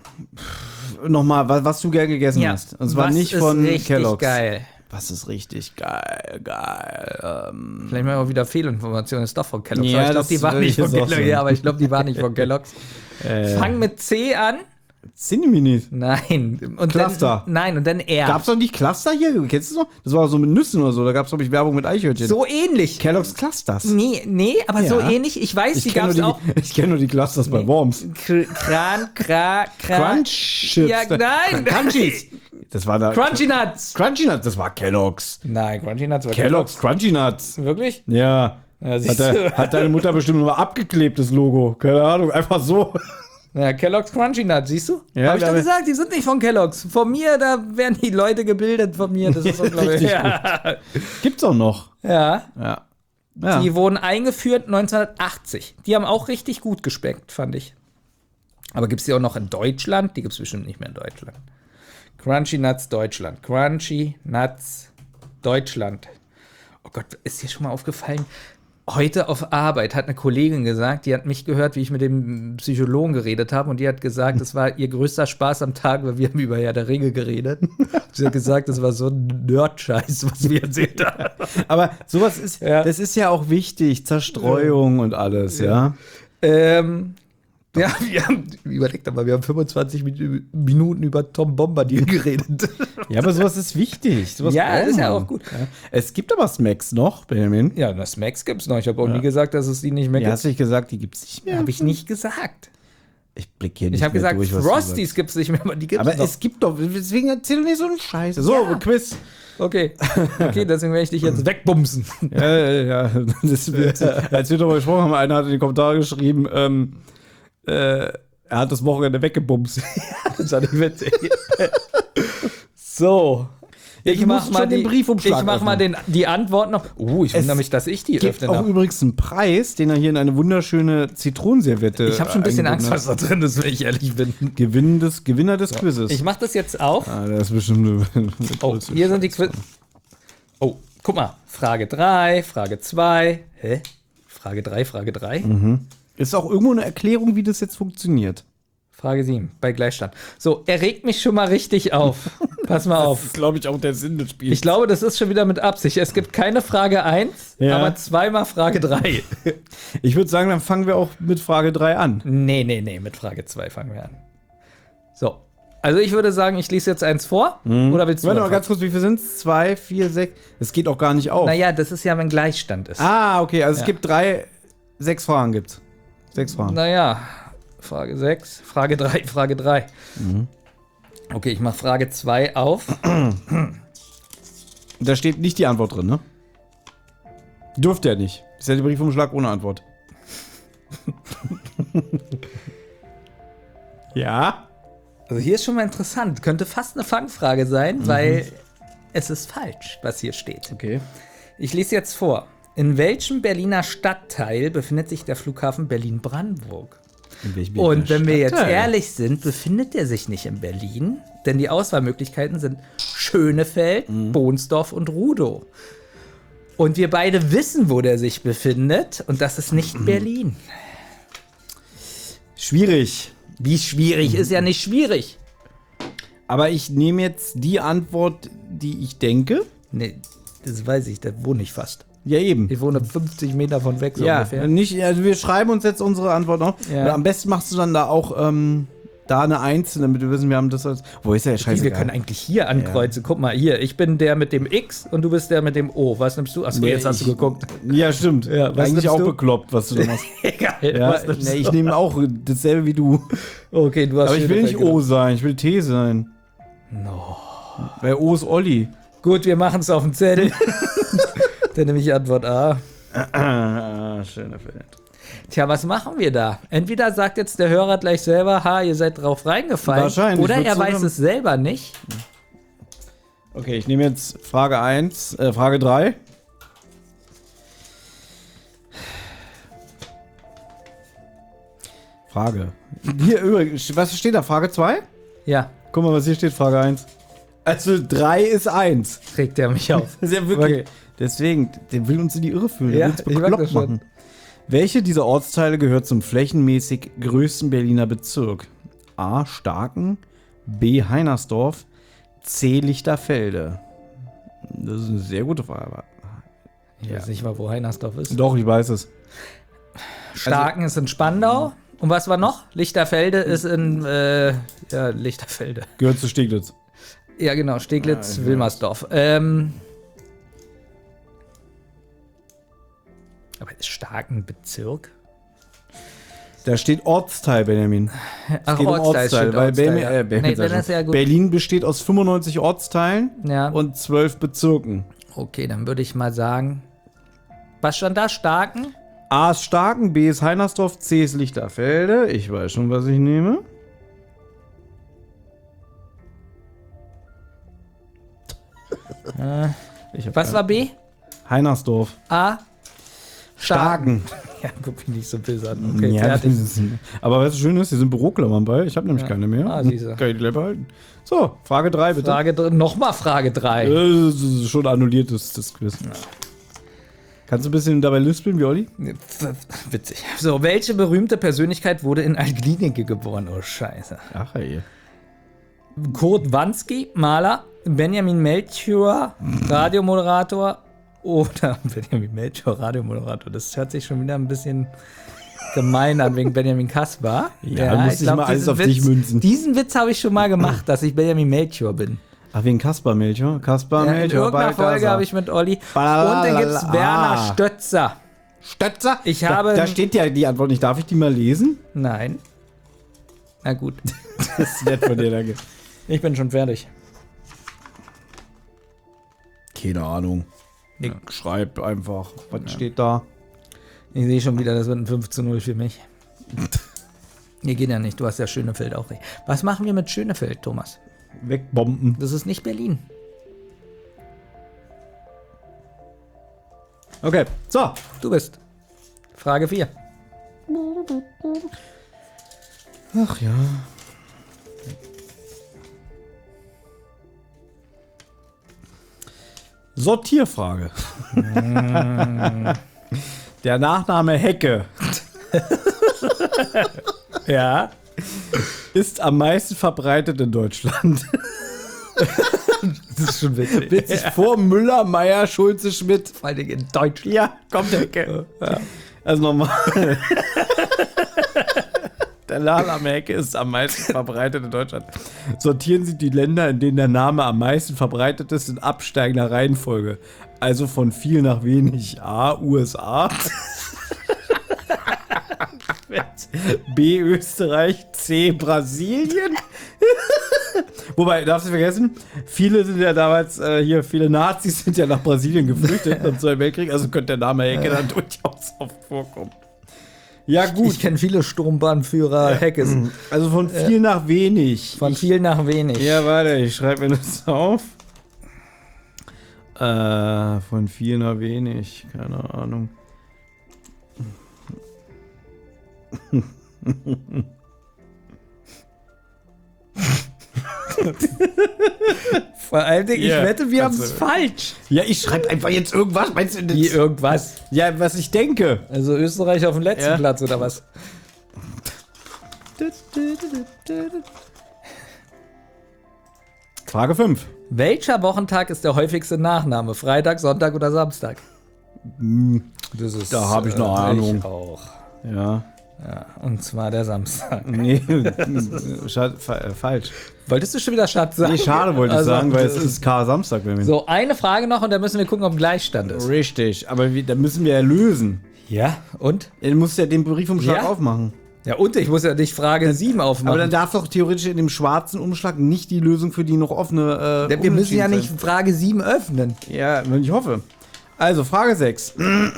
Speaker 2: Nochmal, was, was du gern gegessen
Speaker 3: Ja.
Speaker 2: hast. Und zwar
Speaker 3: Was
Speaker 2: nicht
Speaker 3: ist
Speaker 2: von
Speaker 3: richtig
Speaker 2: Kellogg's.
Speaker 3: geil.
Speaker 2: Was ist richtig geil, geil. Ähm,
Speaker 3: Vielleicht mal auch wieder Fehlinformationen, ist doch von Kellogg's.
Speaker 2: Ja,
Speaker 3: aber ich glaube,
Speaker 2: das
Speaker 3: die waren
Speaker 2: würde
Speaker 3: nicht
Speaker 2: ich
Speaker 3: von
Speaker 2: jetzt auch
Speaker 3: Kellogg's.
Speaker 2: sagen.
Speaker 3: Ja, aber ich glaube, die waren nicht von Kellogg's. Fang mit C an.
Speaker 2: Cinni-Minis.
Speaker 3: Nein. Und
Speaker 2: Cluster.
Speaker 3: Dann, nein, und dann R.
Speaker 2: Gab's doch nicht Cluster hier? Kennst du noch? Das war so mit Nüssen oder so. Da gab's, glaube ich, Werbung mit Eichhörnchen.
Speaker 3: So ähnlich.
Speaker 2: Kellogg's Clusters.
Speaker 3: Nee, nee, aber so
Speaker 2: Ja.
Speaker 3: ähnlich. Ich weiß,
Speaker 2: Ich
Speaker 3: die
Speaker 2: kenne
Speaker 3: gab's
Speaker 2: nur,
Speaker 3: auch.
Speaker 2: die- ich kenn nur die Clusters bei Worms.
Speaker 3: Kr- Kran, Kra, Kra.
Speaker 2: Crunch Chips.
Speaker 3: Ja, nein.
Speaker 2: Crunchies. Das war da.
Speaker 3: Crunchy Nuts.
Speaker 2: Crunchy Nuts, das war Kellogg's.
Speaker 3: Nein, Crunchy Nuts war
Speaker 2: Kellogg's Crunchy Nuts.
Speaker 3: Wirklich?
Speaker 2: Ja.
Speaker 3: Ja,
Speaker 2: Hat,
Speaker 3: siehst
Speaker 2: de,
Speaker 3: du.
Speaker 2: hat deine Mutter bestimmt nur mal abgeklebt, das Logo. Keine Ahnung, einfach so.
Speaker 3: Ja, Kellogg's Crunchy Nuts, siehst du?
Speaker 2: Ja,
Speaker 3: Hab ich doch
Speaker 2: aber-
Speaker 3: gesagt, die sind nicht von Kellogg's. Von mir, da werden die Leute gebildet von mir. Das ist unglaublich.
Speaker 2: Richtig
Speaker 3: Ja.
Speaker 2: Gibt's auch noch.
Speaker 3: ja.
Speaker 2: Ja. ja.
Speaker 3: Die wurden eingeführt neunzehnhundertachtzig. Die haben auch richtig gut geschmeckt, fand ich. Aber gibt es die auch noch in Deutschland? Die gibt es bestimmt nicht mehr in Deutschland. Crunchy Nuts Deutschland. Crunchy Nuts Deutschland. Oh Gott, ist dir schon mal aufgefallen? Heute auf Arbeit hat eine Kollegin gesagt, die hat mich gehört, wie ich mit dem Psychologen geredet habe, und die hat gesagt, das war ihr größter Spaß am Tag, weil wir haben über Herr der Ringe geredet. Sie hat gesagt, das war so ein Nerd-Scheiß, was wir erzählt haben.
Speaker 2: Aber sowas ist,
Speaker 3: Ja.
Speaker 2: das ist ja auch wichtig. Zerstreuung und alles, ja.
Speaker 3: Ähm, ja, wir haben, überlegt aber, wir haben fünfundzwanzig Min- Minuten über Tom Bombadil geredet.
Speaker 2: Ja, aber sowas ist wichtig. Sowas
Speaker 3: Ja,
Speaker 2: braucht
Speaker 3: ist ja
Speaker 2: man.
Speaker 3: auch gut.
Speaker 2: Ja. Es gibt aber Smacks noch, Benjamin.
Speaker 3: Ja, das Smacks gibt's noch. Ich habe auch nie gesagt, dass es die nicht mehr
Speaker 2: Ja,
Speaker 3: gibt.
Speaker 2: hast du nicht gesagt, die gibt's nicht mehr?
Speaker 3: Habe ich nicht gesagt.
Speaker 2: Ich blicke hier nicht
Speaker 3: Ich habe
Speaker 2: mehr
Speaker 3: gesagt,
Speaker 2: durch, was du
Speaker 3: Frosties
Speaker 2: sagst.
Speaker 3: gibt's nicht mehr, aber die gibt's
Speaker 2: Aber
Speaker 3: noch.
Speaker 2: es gibt doch, deswegen erzähl doch nicht so einen Scheiß. So,
Speaker 3: Ja.
Speaker 2: Quiz.
Speaker 3: Okay, okay, deswegen werde ich dich jetzt wegbumsen.
Speaker 2: Ja, ja, ja. Das wird, als wir darüber gesprochen haben, einer hat in die Kommentare geschrieben, ähm, äh, er hat das Wochenende weggebumst.
Speaker 3: Das war nicht witzig. So. Ich
Speaker 2: du
Speaker 3: mach
Speaker 2: musst
Speaker 3: mal
Speaker 2: schon den
Speaker 3: die,
Speaker 2: Briefumschlag
Speaker 3: Ich mach mal den, die Antwort noch. Uh, ich wundere
Speaker 2: Es
Speaker 3: mich, dass ich die
Speaker 2: Gibt
Speaker 3: öffne.
Speaker 2: auch
Speaker 3: darf.
Speaker 2: übrigens einen Preis, den er hier in eine wunderschöne Zitronenserviette
Speaker 3: Ich habe schon ein bisschen Angst,
Speaker 2: eingebunden
Speaker 3: was da drin ist, wenn ich ehrlich bin.
Speaker 2: hat. Gewinn des, Gewinner des Quizzes.
Speaker 3: Ich mach das jetzt auf.
Speaker 2: ah, das ist bestimmt eine, eine
Speaker 3: Oh,
Speaker 2: tolle
Speaker 3: hier sind die Quiz. Oh, guck mal. Frage drei, Frage zwei. Hä? Frage drei, Frage drei.
Speaker 2: Ist auch irgendwo eine Erklärung, wie das jetzt funktioniert.
Speaker 3: Frage sieben, bei Gleichstand. So, er regt mich schon mal richtig auf. Pass mal auf.
Speaker 2: Das ist, glaube ich, auch der Sinn des Spiels.
Speaker 3: Ich glaube, das ist schon wieder mit Absicht. Es gibt keine Frage eins,
Speaker 2: Ja.
Speaker 3: aber zweimal Frage drei.
Speaker 2: Ich würde sagen, dann fangen wir auch mit Frage drei an.
Speaker 3: Nee, nee, nee, mit Frage zwei fangen wir an. So. Also ich würde sagen, ich lese jetzt eins vor. Oder willst du?
Speaker 2: Warte mal
Speaker 3: anfangen?
Speaker 2: ganz kurz, wie viel sind es? Zwei, vier, sechs. Es geht auch gar nicht auf.
Speaker 3: Naja, das ist ja, wenn Gleichstand ist.
Speaker 2: Ah, okay, also
Speaker 3: Ja.
Speaker 2: es gibt drei, sechs Fragen gibt's. Sechs Fragen.
Speaker 3: Naja, Frage sechs, Frage drei, Frage drei. Okay, ich mache Frage zwei auf.
Speaker 2: Da steht nicht die Antwort drin, ne? Dürfte er nicht. Ist ja der Briefumschlag ohne Antwort. Ja?
Speaker 3: Also hier ist schon mal interessant. Könnte fast eine Fangfrage sein, weil es ist falsch, was hier steht.
Speaker 2: Okay.
Speaker 3: Ich lese jetzt vor. In welchem Berliner Stadtteil befindet sich der Flughafen Berlin-Brandenburg? Und wenn wir jetzt ehrlich sind, befindet er sich nicht in Berlin, denn die Auswahlmöglichkeiten sind Schönefeld, Bohnsdorf und Rudow. Und wir beide wissen, wo der sich befindet, und das ist nicht Berlin.
Speaker 2: Schwierig.
Speaker 3: Wie schwierig? Ist ja nicht schwierig.
Speaker 2: Aber ich nehme jetzt die Antwort, die ich denke.
Speaker 3: Nee, das weiß ich, da wohne ich fast.
Speaker 2: Ja, eben.
Speaker 3: Ich wohne fünfzig Meter von weg, so
Speaker 2: Ja,
Speaker 3: ungefähr.
Speaker 2: nicht, also wir schreiben uns jetzt unsere Antwort noch.
Speaker 3: Ja.
Speaker 2: Oder am besten machst du dann da auch ähm, da eine Eins, damit wir wissen, wir haben das als. Wo ist der Scheiße?
Speaker 3: Wir können eigentlich hier ankreuzen. Guck mal, hier, ich bin der mit dem X und du bist der mit dem O. Was nimmst du? Achso,
Speaker 2: Nee,
Speaker 3: jetzt hast du
Speaker 2: ich-
Speaker 3: geguckt.
Speaker 2: Ja, stimmt.
Speaker 3: Ja, was
Speaker 2: Eigentlich
Speaker 3: nimmst
Speaker 2: auch
Speaker 3: du?
Speaker 2: bekloppt, was du da machst.
Speaker 3: Egal.
Speaker 2: Ja,
Speaker 3: was nimmst
Speaker 2: nee,
Speaker 3: du?
Speaker 2: ich nehme auch dasselbe wie du.
Speaker 3: Okay, du hast
Speaker 2: Aber ich will
Speaker 3: Schönefeld
Speaker 2: nicht O sein, ich will T sein.
Speaker 3: No.
Speaker 2: Weil O ist Olli.
Speaker 3: Gut, wir machen es auf dem Zettel. Dann nehme ich Antwort A.
Speaker 2: Ah, schöner Feld.
Speaker 3: Tja, was machen wir da? Entweder sagt jetzt der Hörer gleich selber, ha, ihr seid drauf reingefallen.
Speaker 2: Wahrscheinlich,
Speaker 3: Oder
Speaker 2: wird's
Speaker 3: er
Speaker 2: so
Speaker 3: weiß
Speaker 2: haben.
Speaker 3: es selber nicht.
Speaker 2: Okay, ich nehme jetzt Frage eins, äh, Frage drei. Frage. Hier übrigens, was steht da? Frage zwei?
Speaker 3: Ja,
Speaker 2: Guck mal, was hier steht, Frage eins. Also drei ist eins.
Speaker 3: regt er mich auf.
Speaker 2: Das ist ja wirklich.
Speaker 3: Okay.
Speaker 2: Deswegen, der will uns in die Irre führen. Der
Speaker 3: Ja,
Speaker 2: will uns
Speaker 3: ich mag
Speaker 2: bekloppt
Speaker 3: das schon.
Speaker 2: machen. Welche dieser Ortsteile gehört zum flächenmäßig größten Berliner Bezirk? A. Starken, B. Heinersdorf, C. Lichterfelde. Das ist eine sehr gute Frage.
Speaker 3: Ich weiß nicht mal, wo Heinersdorf ist.
Speaker 2: Doch, ich weiß es.
Speaker 3: Starken ist in Spandau. Und was war noch? Lichterfelde ist in, äh, ja, Lichterfelde.
Speaker 2: Gehört zu Steglitz.
Speaker 3: Ja, genau, Steglitz,
Speaker 2: Ah, ich
Speaker 3: Wilmersdorf. Ähm, aber ist Starken Bezirk?
Speaker 2: Da steht Ortsteil, Benjamin.
Speaker 3: Ach,
Speaker 2: Geht um
Speaker 3: Ortsteil steht
Speaker 2: weil
Speaker 3: Ortsteil,
Speaker 2: Berlin,
Speaker 3: ja.
Speaker 2: äh, Berlin,
Speaker 3: Nee, dann ist ja gut.
Speaker 2: Berlin besteht aus fünfundneunzig Ortsteilen
Speaker 3: Ja.
Speaker 2: und zwölf Bezirken.
Speaker 3: Okay, dann würde ich mal sagen, was stand da? Starken?
Speaker 2: A ist Starken, B ist Heinersdorf, C ist Lichterfelde. Ich weiß schon, was ich nehme. Ich hab
Speaker 3: Was
Speaker 2: keine-
Speaker 3: war B?
Speaker 2: Heinersdorf.
Speaker 3: A?
Speaker 2: Starken.
Speaker 3: Ja, guck mich nicht so böse an. Okay,
Speaker 2: Ja,
Speaker 3: fertig.
Speaker 2: das ist- aber was schön ist, hier sind Büroklammern bei. Ich habe nämlich
Speaker 3: Ja.
Speaker 2: keine mehr.
Speaker 3: Ah, siehste.
Speaker 2: Kann ich die gleich behalten. So, Frage drei bitte.
Speaker 3: Frage dr- Nochmal Frage drei.
Speaker 2: Äh, Das ist schon annulliert, das, das Quiz. Kannst du ein bisschen dabei lispeln, wie Olli?
Speaker 3: Witzig. So, welche berühmte Persönlichkeit wurde in Altklinike geboren? Oh, scheiße.
Speaker 2: Ach, ey.
Speaker 3: Kurt Wanski, Maler, Benjamin Melchior, Radiomoderator oder Benjamin Melchior, Radiomoderator. Das hört sich schon wieder ein bisschen gemein an wegen Benjamin Kaspar.
Speaker 2: Ja, musst
Speaker 3: ich
Speaker 2: dich
Speaker 3: glaub,
Speaker 2: mal alles
Speaker 3: diesen
Speaker 2: auf dich münzen.
Speaker 3: Diesen Witz habe ich schon mal gemacht, dass ich Benjamin Melchior bin.
Speaker 2: Ach, wegen Kaspar Melchior? Kaspar
Speaker 3: Ja, in
Speaker 2: Melchior.
Speaker 3: irgendeiner
Speaker 2: bei
Speaker 3: Folge
Speaker 2: Casa.
Speaker 3: habe ich mit Olli. Und
Speaker 2: Balalala.
Speaker 3: dann gibt es Werner
Speaker 2: Ah.
Speaker 3: Stötzer.
Speaker 2: Stötzer?
Speaker 3: Ich
Speaker 2: da,
Speaker 3: habe-
Speaker 2: Da steht ja die Antwort nicht. Darf ich die mal lesen?
Speaker 3: Nein. Na gut,
Speaker 2: Das ist nett von dir, danke.
Speaker 3: ich bin schon fertig.
Speaker 2: Keine Ahnung. Ich schreib einfach. Was steht da?
Speaker 3: Ich sehe schon wieder, das wird ein fünf zu null für mich. Nee, geht ja nicht. Du hast ja Schönefeld auch recht. Was machen wir mit Schönefeld, Thomas?
Speaker 2: Wegbomben.
Speaker 3: Das ist nicht Berlin.
Speaker 2: Okay, so.
Speaker 3: Du bist. Frage vier.
Speaker 2: Ach ja. Sortierfrage. Der Nachname Hecke
Speaker 3: Ja.
Speaker 2: ist am meisten verbreitet in Deutschland.
Speaker 3: Das ist schon witzig.
Speaker 2: Witzig, vor Müller, Meier, Schulze, Schmidt.
Speaker 3: Vor allem in Deutschland.
Speaker 2: Ja, kommt Hecke. Also nochmal. Der Nachname Hecke ist am meisten verbreitet in Deutschland. Sortieren Sie die Länder, in denen der Name am meisten verbreitet ist, in absteigender Reihenfolge. Also von viel nach wenig. A, U S A. B, Österreich. C, Brasilien. Wobei, darfst du vergessen, viele sind ja damals, äh, hier, viele Nazis sind ja nach Brasilien geflüchtet im Zweiten Weltkrieg, also könnte der Name Hecke dann durchaus oft vorkommen. Ja,
Speaker 3: Ich
Speaker 2: gut.
Speaker 3: kenne viele Sturmbahnführer Heckes.
Speaker 2: Also von viel nach wenig.
Speaker 3: Von viel nach wenig.
Speaker 2: Ja, warte, ich schreibe mir das auf. Äh, von viel nach wenig, keine Ahnung.
Speaker 3: Vor allem, ich
Speaker 2: Ja,
Speaker 3: wette, wir haben
Speaker 2: kannst
Speaker 3: es
Speaker 2: du-
Speaker 3: falsch.
Speaker 2: Ja, ich schreibe einfach jetzt irgendwas. Meinst du das?
Speaker 3: Wie irgendwas.
Speaker 2: Ja, was ich denke.
Speaker 3: Also Österreich auf dem letzten
Speaker 2: Ja.
Speaker 3: Platz oder was?
Speaker 2: Frage fünf.
Speaker 3: Welcher Wochentag ist der häufigste Nachname? Freitag, Sonntag oder Samstag? Das ist,
Speaker 2: Da hab ich eine
Speaker 3: äh,
Speaker 2: Ahnung.
Speaker 3: Ich auch.
Speaker 2: Ja.
Speaker 3: Ja, und zwar der Samstag.
Speaker 2: Nee, Schade, fa äh, falsch.
Speaker 3: Wolltest du schon wieder Schatz sagen?
Speaker 2: Nee, schade wollte ich
Speaker 3: Also,
Speaker 2: sagen, weil es ist K-Samstag. Wenn wir
Speaker 3: So, eine Frage noch und dann müssen wir gucken, ob Gleichstand ist.
Speaker 2: Richtig, aber wie, da müssen wir ja lösen.
Speaker 3: Ja, und?
Speaker 2: Du musst ja den Briefumschlag
Speaker 3: Ja?
Speaker 2: aufmachen.
Speaker 3: Ja, und ich muss ja nicht Frage sieben aufmachen.
Speaker 2: Aber dann darf doch theoretisch in dem schwarzen Umschlag nicht die Lösung für die noch offene. Äh,
Speaker 3: wir müssen ja
Speaker 2: Unentschieden
Speaker 3: nicht Frage sieben öffnen.
Speaker 2: sein. Ja, ich hoffe. Also, Frage sechs.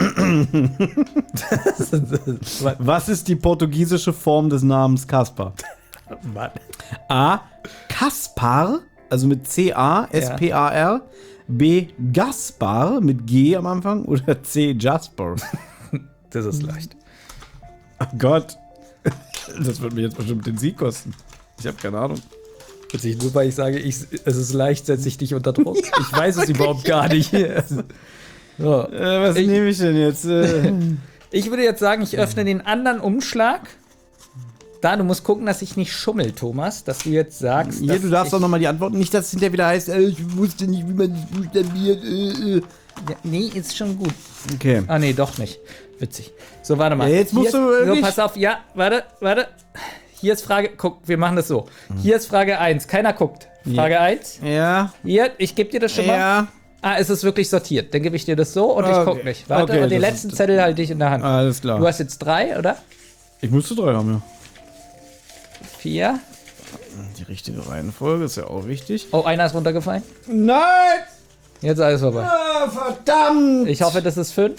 Speaker 2: Was ist die portugiesische Form des Namens Kaspar? A. Kaspar, also mit C A S P A R. B. Gaspar mit G am Anfang. Oder C. Jasper.
Speaker 3: Das ist leicht.
Speaker 2: Oh Gott. Das wird mir jetzt bestimmt den Sieg kosten. Ich habe keine Ahnung.
Speaker 3: Witzig, nur weil ich sage, ich, es ist leicht, setze ich dich unter Druck. Ich weiß es überhaupt gar nicht. So.
Speaker 2: Äh, was
Speaker 3: Ich-
Speaker 2: nehme ich denn jetzt? Äh,
Speaker 3: Ich würde jetzt sagen, ich öffne den anderen Umschlag. Da, du musst gucken, dass ich nicht schummel, Thomas. Dass du jetzt sagst.
Speaker 2: hier,
Speaker 3: dass
Speaker 2: du darfst
Speaker 3: ich,
Speaker 2: doch nochmal die Antworten. Nicht, dass es hinterher wieder heißt, äh, ich wusste nicht, wie man das buchstabiert. Äh, äh.
Speaker 3: Ja, nee, ist schon gut.
Speaker 2: Okay.
Speaker 3: Ah, nee, doch nicht. Witzig. So, warte mal.
Speaker 2: Ja, jetzt musst
Speaker 3: Hier
Speaker 2: du
Speaker 3: ist, so,
Speaker 2: wirklich-
Speaker 3: pass auf. Ja, warte, warte. Hier ist Frage. Guck, wir machen das so. Hier ist Frage eins. Keiner guckt. Frage eins.
Speaker 2: Ja.
Speaker 3: Hier, ich gebe dir das schon mal.
Speaker 2: Ja.
Speaker 3: Ah, es ist wirklich sortiert. Dann gebe ich dir das so und ich
Speaker 2: Okay.
Speaker 3: guck nicht. Warte,
Speaker 2: Okay,
Speaker 3: und den
Speaker 2: das
Speaker 3: letzten
Speaker 2: ist-
Speaker 3: Zettel halte ich in der Hand.
Speaker 2: Alles klar.
Speaker 3: Du hast jetzt drei, oder?
Speaker 2: Ich musste drei haben, ja.
Speaker 3: Vier.
Speaker 2: Die richtige Reihenfolge ist ja auch wichtig.
Speaker 3: Oh, einer ist runtergefallen.
Speaker 2: Nein!
Speaker 3: Jetzt ist alles vorbei.
Speaker 2: Ah, verdammt!
Speaker 3: Ich hoffe, das ist fünf.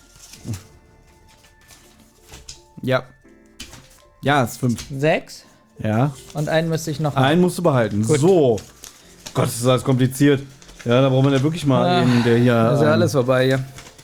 Speaker 2: Ja. Ja, es ist fünf.
Speaker 3: Sechs.
Speaker 2: Ja.
Speaker 3: Und einen müsste ich noch haben.
Speaker 2: Einen musst du behalten. So. Gott, das ist alles kompliziert. Ja, da braucht man ja wirklich mal
Speaker 3: Ah,
Speaker 2: einen, der hier.
Speaker 3: Das ist ja
Speaker 2: ähm,
Speaker 3: alles vorbei hier.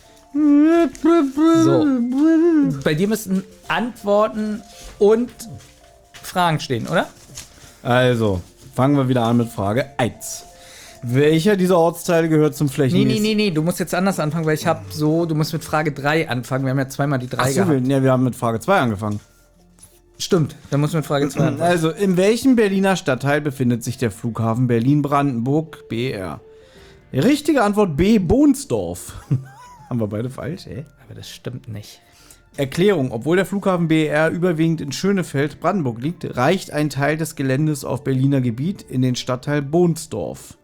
Speaker 3: So. Bei dir müssten Antworten und Fragen stehen, oder?
Speaker 2: Also, fangen wir wieder an mit Frage eins. Welcher dieser Ortsteile gehört zum
Speaker 3: Nee,
Speaker 2: Flächenmäßig?
Speaker 3: nee, nee, nee, du musst jetzt anders anfangen, weil ich habe so, du musst mit Frage drei anfangen. Wir haben ja zweimal die drei
Speaker 2: Achso,
Speaker 3: gehabt.
Speaker 2: wir, ja, wir haben mit Frage zwei angefangen.
Speaker 3: Stimmt, dann musst du mit Frage zwei anfangen.
Speaker 2: Also, in welchem Berliner Stadtteil befindet sich der Flughafen Berlin-Brandenburg B R? Richtige Antwort B, Bohnsdorf. Haben wir beide falsch, ey?
Speaker 3: Aber das stimmt nicht.
Speaker 2: Erklärung: Obwohl der Flughafen B R überwiegend in Schönefeld, Brandenburg liegt, reicht ein Teil des Geländes auf Berliner Gebiet in den Stadtteil Bohnsdorf.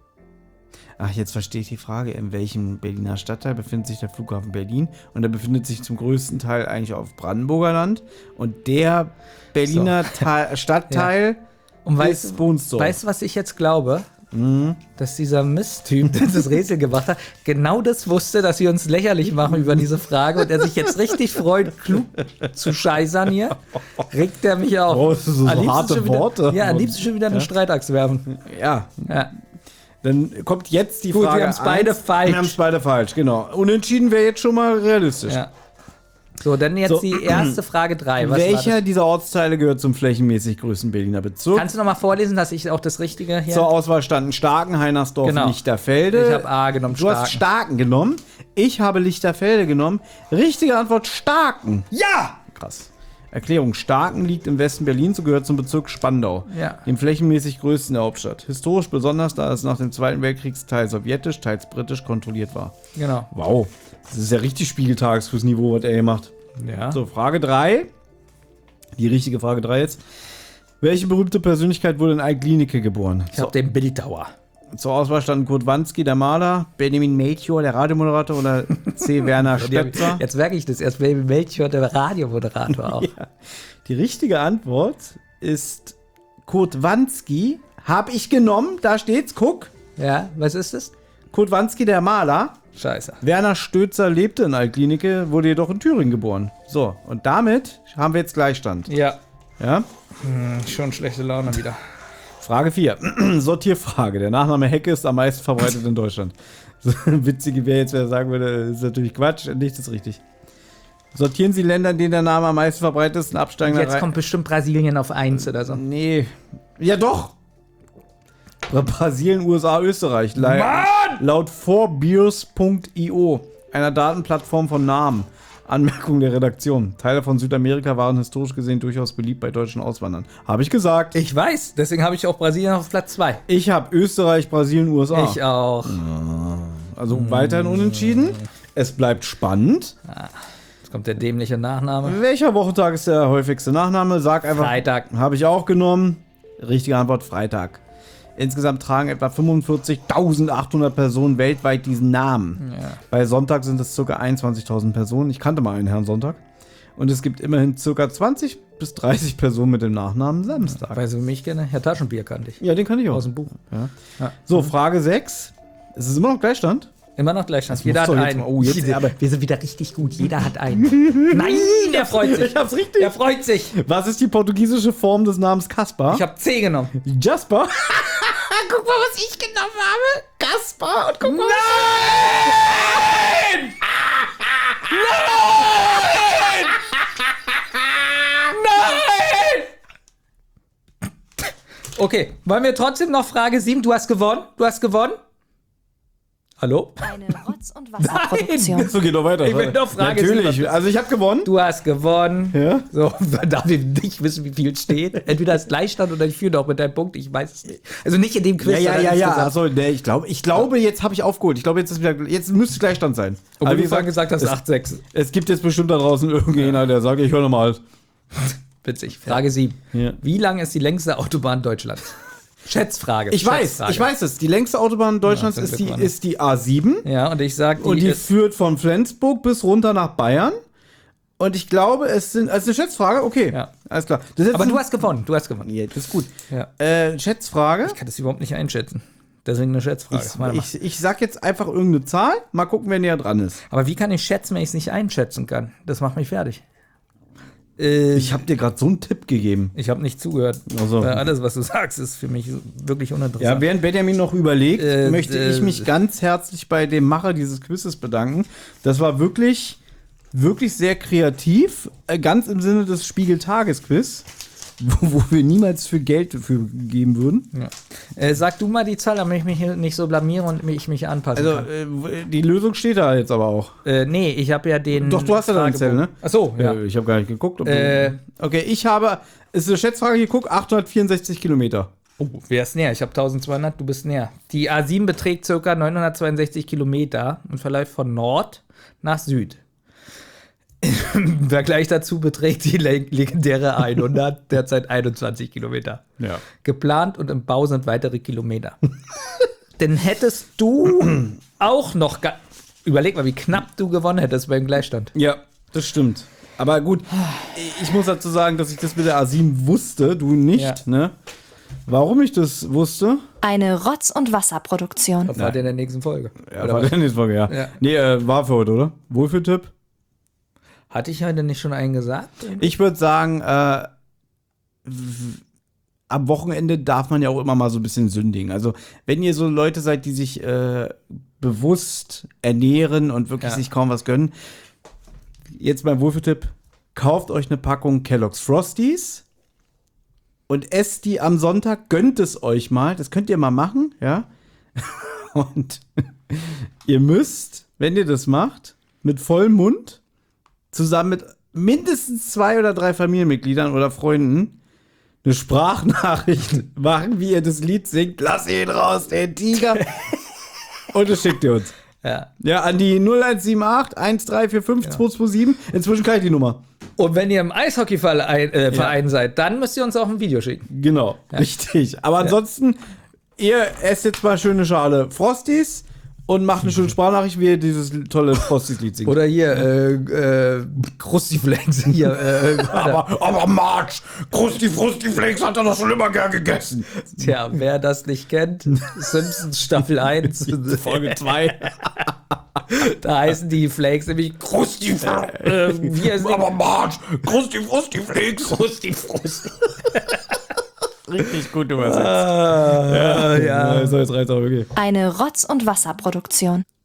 Speaker 2: Ach, jetzt verstehe ich die Frage. In welchem Berliner Stadtteil befindet sich der Flughafen Berlin? Und der befindet sich zum größten Teil eigentlich auf Brandenburger Land. Und der Berliner Teil, Stadtteil
Speaker 3: Und
Speaker 2: ist
Speaker 3: weißt,
Speaker 2: Bohnsdorf.
Speaker 3: weißt du, was ich jetzt glaube?
Speaker 2: Mhm.
Speaker 3: Dass dieser Misttyp, der das Rätsel gemacht hat, genau das wusste, dass wir uns lächerlich machen über diese Frage und er sich jetzt richtig freut, klug zu scheißern hier, regt er mich auf.
Speaker 2: Brauchst du so- so
Speaker 3: Am liebsten
Speaker 2: harte
Speaker 3: schon wieder,
Speaker 2: Worte?
Speaker 3: Ja, am liebsten schon wieder eine Streitachse werfen.
Speaker 2: Ja,
Speaker 3: Ja.
Speaker 2: dann kommt jetzt die
Speaker 3: Gut, wir
Speaker 2: Frage.
Speaker 3: haben's beide
Speaker 2: eins.
Speaker 3: falsch.
Speaker 2: Wir haben es beide falsch, genau. Unentschieden wäre jetzt schon mal realistisch.
Speaker 3: Ja. So, dann jetzt
Speaker 2: So.
Speaker 3: die erste Frage drei. Was war
Speaker 2: Welcher
Speaker 3: das?
Speaker 2: dieser Ortsteile gehört zum flächenmäßig größten Berliner Bezirk?
Speaker 3: Kannst du noch mal vorlesen, dass ich auch das Richtige hier...
Speaker 2: Zur Auswahl standen Starken, Heinersdorf,
Speaker 3: Genau.
Speaker 2: Lichterfelde.
Speaker 3: Ich habe A genommen,
Speaker 2: Du hast Starken genommen. Ich habe Lichterfelde genommen. Richtige Antwort: Starken.
Speaker 3: Ja!
Speaker 2: Krass. Erklärung: Starken liegt im Westen Berlins und gehört zum Bezirk Spandau,
Speaker 3: Ja.
Speaker 2: dem flächenmäßig größten der Hauptstadt. Historisch besonders, da es nach dem Zweiten Weltkrieg teils sowjetisch, teils britisch kontrolliert war.
Speaker 3: Genau.
Speaker 2: Wow, das ist ja richtig Spiegeltags fürs Niveau, was er hier macht.
Speaker 3: Ja.
Speaker 2: So, Frage drei. Die richtige Frage drei jetzt. Welche berühmte Persönlichkeit wurde in Altklinike geboren?
Speaker 3: Ich habe den Bildauer.
Speaker 2: Zur Auswahl standen Kurt Wanski, der Maler, Benjamin Melchior, der Radiomoderator, oder C. Werner Stöpfer.
Speaker 3: Jetzt merke ich das erst, Baby Melchior, der Radiomoderator auch.
Speaker 2: Ja. Die richtige Antwort ist Kurt Wanski. Hab ich genommen, da steht's, guck.
Speaker 3: Ja, was ist das?
Speaker 2: Kurt Wanski, der Maler.
Speaker 3: Scheiße.
Speaker 2: Werner Stötzer lebte in Altklinike, wurde jedoch in Thüringen geboren. So, und damit haben wir jetzt Gleichstand.
Speaker 3: Ja.
Speaker 2: Ja?
Speaker 3: Hm, schon schlechte Laune wieder.
Speaker 2: Frage vier. Sortierfrage. Der Nachname Hecke ist am meisten verbreitet in Deutschland. So, witzige wäre jetzt, wer sagen würde, ist natürlich Quatsch. Nichts ist richtig. Sortieren Sie Länder, in denen der Name am meisten verbreitet ist, in absteigender
Speaker 3: Jetzt
Speaker 2: Reihe.
Speaker 3: kommt bestimmt Brasilien auf eins oder so.
Speaker 2: Nee. Ja, doch. Brasilien, U S A, Österreich. La laut four beers punkt i o, einer Datenplattform von Namen. Anmerkung der Redaktion. Teile von Südamerika waren historisch gesehen durchaus beliebt bei deutschen Auswandern. Habe ich gesagt.
Speaker 3: Ich weiß, deswegen habe ich auch Brasilien auf Platz zwei.
Speaker 2: Ich habe Österreich, Brasilien, U S A.
Speaker 3: Ich auch.
Speaker 2: Also weiterhin unentschieden. Es bleibt spannend.
Speaker 3: Jetzt kommt der dämliche Nachname.
Speaker 2: Welcher Wochentag ist der häufigste Nachname? Sag einfach.
Speaker 3: Freitag.
Speaker 2: Habe ich auch genommen. Richtige Antwort: Freitag. Insgesamt tragen etwa fünfundvierzigtausendachthundert Personen weltweit diesen Namen.
Speaker 3: Ja.
Speaker 2: Bei Sonntag sind es ca. einundzwanzigtausend Personen. Ich kannte mal einen Herrn Sonntag. Und es gibt immerhin ca. zwanzig bis dreißig Personen mit dem Nachnamen Samstag.
Speaker 3: Weißt du, wie mich kenne? Herr Taschenbier kannte ich.
Speaker 2: Ja, den kann ich auch.
Speaker 3: Aus dem Buch.
Speaker 2: Ja.
Speaker 3: Ja.
Speaker 2: So, Frage sechs. Es ist immer noch Gleichstand?
Speaker 3: Immer noch Gleichstand.
Speaker 2: Das
Speaker 3: Jeder
Speaker 2: muss
Speaker 3: hat
Speaker 2: doch jetzt
Speaker 3: einen.
Speaker 2: mal- oh, jetzt-
Speaker 3: wir,
Speaker 2: aber-
Speaker 3: wir sind wieder richtig gut. Jeder hat einen. Nein, der freut sich.
Speaker 2: Ich hab's richtig.
Speaker 3: Der freut sich.
Speaker 2: Was ist die portugiesische Form des Namens Kaspar?
Speaker 3: Ich habe C genommen.
Speaker 2: Jasper.
Speaker 3: Guck mal, was ich genommen habe. Kaspar. Und guck mal.
Speaker 5: Nein!
Speaker 3: Nein! Okay, wollen wir trotzdem noch Frage sieben? Du hast gewonnen. Du hast gewonnen. Hallo?
Speaker 7: Eine Rotz- und Wasserproduktion.
Speaker 2: So, geht doch weiter.
Speaker 3: Ich will noch Frage
Speaker 2: Natürlich.
Speaker 3: sieben.
Speaker 2: Also ich habe gewonnen.
Speaker 3: Du hast gewonnen.
Speaker 2: Ja?
Speaker 3: So, darf ich nicht wissen, wie viel steht. Entweder ist Gleichstand oder ich führe noch mit deinem Punkt. Ich weiß es nicht. Also nicht in dem Quiz.
Speaker 2: Ja, ja,
Speaker 3: sondern
Speaker 2: ja, ja.
Speaker 3: insgesamt.
Speaker 2: Achso, nee, ich glaube, ich glaube, jetzt habe ich aufgeholt. Ich glaube, jetzt ist wieder, jetzt müsste es Gleichstand sein.
Speaker 3: Obwohl
Speaker 2: Aber
Speaker 3: du
Speaker 2: wie
Speaker 3: vorhin gesagt hast,
Speaker 2: es,
Speaker 3: acht sechs.
Speaker 2: es gibt jetzt bestimmt da draußen irgendjemand, der sagt, ich höre nochmal.
Speaker 3: Witzig. Frage sieben.
Speaker 2: Ja.
Speaker 3: Wie lang ist die längste Autobahn Deutschlands? Schätzfrage.
Speaker 2: Ich weiß,
Speaker 3: Schätzfrage.
Speaker 2: ich weiß es. Die längste Autobahn Deutschlands
Speaker 3: Ja,
Speaker 2: ist, die,
Speaker 3: Glück,
Speaker 2: ist die A sieben.
Speaker 3: Ja, und ich sag, die,
Speaker 2: Und die
Speaker 3: ist,
Speaker 2: führt von Flensburg bis runter nach Bayern. Und ich glaube, es sind, also eine Schätzfrage, okay.
Speaker 3: Ja.
Speaker 2: Alles klar. Das ist jetzt
Speaker 3: aber
Speaker 2: ein,
Speaker 3: du hast gewonnen. Du hast gewonnen.
Speaker 2: Ja, das ist gut.
Speaker 3: Ja.
Speaker 2: Äh, Schätzfrage.
Speaker 3: Ich kann das überhaupt nicht einschätzen. Deswegen eine Schätzfrage.
Speaker 2: Ich,
Speaker 3: Warte mal.
Speaker 2: ich, ich sag jetzt einfach irgendeine Zahl. Mal gucken, wer näher dran ist.
Speaker 3: aber wie kann ich schätzen, wenn ich es nicht einschätzen kann? Das macht mich fertig. Äh,
Speaker 2: Ich habe dir gerade so einen Tipp gegeben.
Speaker 3: Ich habe nicht zugehört.
Speaker 2: Ach so.
Speaker 3: Weil alles, was du sagst, ist für mich wirklich
Speaker 2: Ja,
Speaker 3: uninteressant.
Speaker 2: während Benjamin noch überlegt,
Speaker 3: Äh,
Speaker 2: möchte
Speaker 3: äh,
Speaker 2: ich mich ganz herzlich bei dem Macher dieses Quizzes bedanken. Das war wirklich, wirklich sehr kreativ. äh, Ganz im Sinne des Spiegel-Tages-Quiz, wo, wo wir niemals für Geld dafür geben würden.
Speaker 3: Ja. Äh, sag du mal die Zahl, damit ich mich hier nicht so blamiere und ich mich anpassen
Speaker 2: Also,
Speaker 3: kann.
Speaker 2: äh, die Lösung steht da jetzt aber auch.
Speaker 3: Äh, nee, ich habe ja den.
Speaker 2: Doch, du hast ja deinen Zettel, ne?
Speaker 3: Ach so, ja.
Speaker 2: Äh, Ich habe gar nicht geguckt. Ob
Speaker 3: Äh,
Speaker 2: du, okay, ich habe, ist eine Schätzfrage geguckt, achthundertvierundsechzig Kilometer.
Speaker 3: Oh, wer ist näher? Ich habe eintausendzweihundert, du bist näher. Die A sieben beträgt ca. neunhundertzweiundsechzig Kilometer und verläuft von Nord nach Süd. Im Vergleich dazu beträgt die le- legendäre hundert derzeit einundzwanzig Kilometer.
Speaker 2: Ja.
Speaker 3: Geplant und im Bau sind weitere Kilometer. Denn hättest du auch noch. Ga- Überleg mal, wie knapp du gewonnen hättest beim Gleichstand.
Speaker 2: Ja, das stimmt. Aber gut, ich muss dazu sagen, dass ich das mit der A sieben wusste, du nicht,
Speaker 3: Ja.
Speaker 2: ne? Warum ich das wusste?
Speaker 7: Eine Rotz- und Wasserproduktion.
Speaker 3: Das war in der nächsten Folge.
Speaker 2: Ja,
Speaker 3: Oder
Speaker 2: war
Speaker 3: was?
Speaker 2: der nächste Folge, ja.
Speaker 3: Ja.
Speaker 2: Nee, äh, war für heute, oder? Wohlfühltipp?
Speaker 3: Hatte ich heute nicht schon einen gesagt?
Speaker 2: Ich würde sagen, äh, w- am Wochenende darf man ja auch immer mal so ein bisschen sündigen. Also, wenn ihr so Leute seid, die sich äh, bewusst ernähren und wirklich
Speaker 3: Ja.
Speaker 2: sich kaum was gönnen, jetzt mein Wohlfühltipp, kauft euch eine Packung Kellogg's Frosties und esst die am Sonntag, gönnt es euch mal. Das könnt ihr mal machen, ja. Und ihr müsst, wenn ihr das macht, mit vollem Mund, zusammen mit mindestens zwei oder drei Familienmitgliedern oder Freunden, eine Sprachnachricht machen, wie ihr das Lied singt. Lass ihn raus, den Tiger. Und das schickt ihr uns.
Speaker 3: Ja.
Speaker 2: Ja, an die null eins sieben acht eins drei vier fünf zwei zwei sieben. Inzwischen kann ich die Nummer.
Speaker 3: Und wenn ihr im Eishockeyverein äh, Verein seid, dann müsst ihr uns auch ein Video schicken.
Speaker 2: Genau, richtig. Aber ansonsten, ihr esst jetzt mal schöne Schale Frosties und macht eine schöne Sprachnachricht, wie ihr dieses tolle Frosties-Lied singt.
Speaker 3: Oder hier, äh, äh, Krusty-Flex. Hier, äh,
Speaker 2: aber, aber Marge, Krusti Frusti Flakes hat er doch schon immer gern gegessen.
Speaker 3: tja, wer das nicht kennt, Simpsons Staffel eins,
Speaker 2: Folge zwei.
Speaker 3: da heißen die Flakes nämlich Krusty äh, wie heißt
Speaker 2: Aber Marge, Krusti Frusti Flakes.
Speaker 3: Krusty Frusti.
Speaker 2: Richtig gut übersetzt.
Speaker 3: Ah, ja.
Speaker 2: So, jetzt reicht's auch wirklich.
Speaker 7: Eine Rotz- und Wasserproduktion.